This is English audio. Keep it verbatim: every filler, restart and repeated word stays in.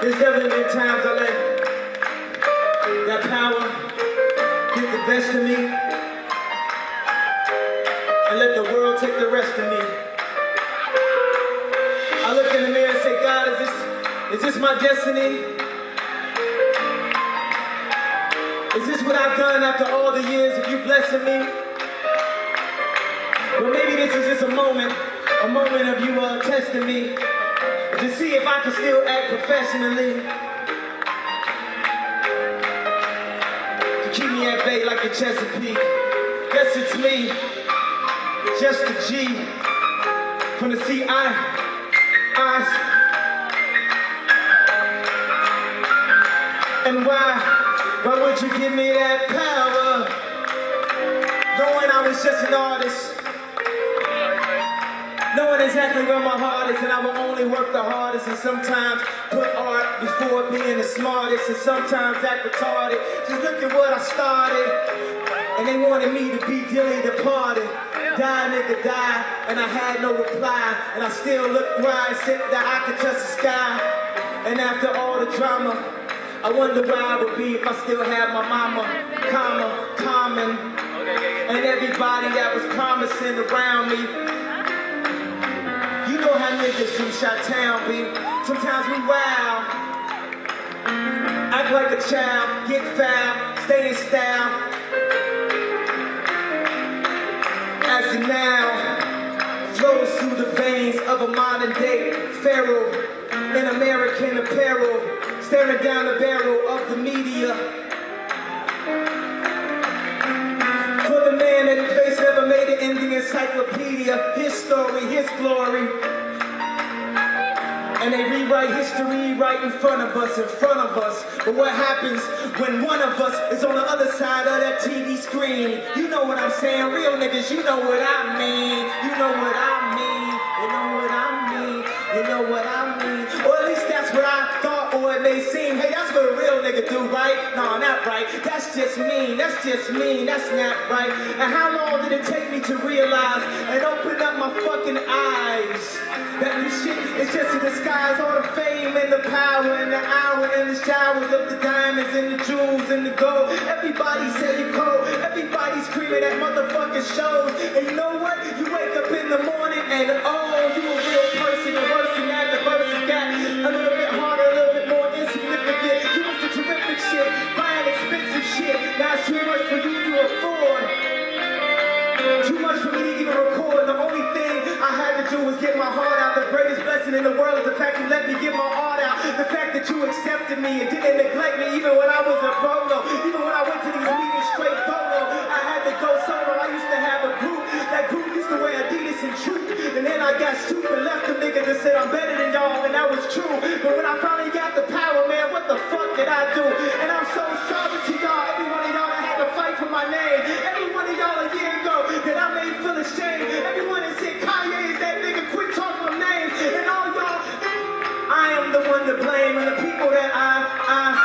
There's definitely been times I let that power get the best of me and let the world take the rest of me. I look in the mirror and say, God, is this, is this my destiny? Is this what I've done after all the years of you blessing me? Well, maybe this is just a moment, a moment of you uh, testing me to see if I can still act professionally. To keep me at bay like the Chesapeake. Guess it's me, just a G from the C I, I. And why, why would you give me that power? Knowing I was just an artist. Knowing exactly where my heart is, and I will only work the hardest, and sometimes put art before being the smartest, and sometimes act retarded. Just look at what I started, and they wanted me to be dearly departed. Die, nigga, die, and I had no reply, and I still look where I sit that I could touch the sky. And after all the drama, I wonder where I would be if I still had my mama, comma, common, and everybody that was promising around me. You know how niggas from Chi-Town be. Sometimes we wild, act like a child, get foul, stay in style. As the now flows through the veins of a modern day pharaoh in American apparel, staring down the barrel of the media. For the man that face never made it in the encyclopedia, his story, his glory. And they rewrite history right in front of us, in front of us. But what happens when one of us is on the other side of that T V screen? You know what I'm saying, real niggas, you know what I mean. You know what I mean, you know what I mean, you know what I mean. Or at least that's what I thought, or it may seem. Hey, that's what a real nigga do, right? No, not right. That's just mean, that's just mean, that's not right. And how long did it take me to realize and open up my fucking eyes that this shit is just a disguise? All the fame and the power and the hour and the showers of the diamonds and the jewels and the gold. Everybody say you cold, everybody screaming at motherfucking shows. And you know what? You wake up in the morning and oh, you a real person, and worse than that, the verse has got a little bit harder, a little bit more insignificant. You was the terrific shit, buying expensive shit. Now it's too much for you to afford, too much for me to even record. The only thing I had to do was get my heart out. The greatest blessing in the world is the fact you let me get my art out. The fact that you accepted me and didn't neglect me even when I was a photo. Even when I went to these meetings straight photo, I had to go solo. I used to have a group. That group used to wear Adidas and Troop. And then I got stupid and left them niggas and said I'm better than y'all, and that was true. But when I finally got the power, man, what the fuck did I do? And I'm so sorry to y'all, every one of y'all that had to fight for my name. Every one of y'all a year ago that I made feel ashamed. Everyone that said Kanye is that nigga, quit talking my names. And all y'all, I am the one to blame. And the people that I, I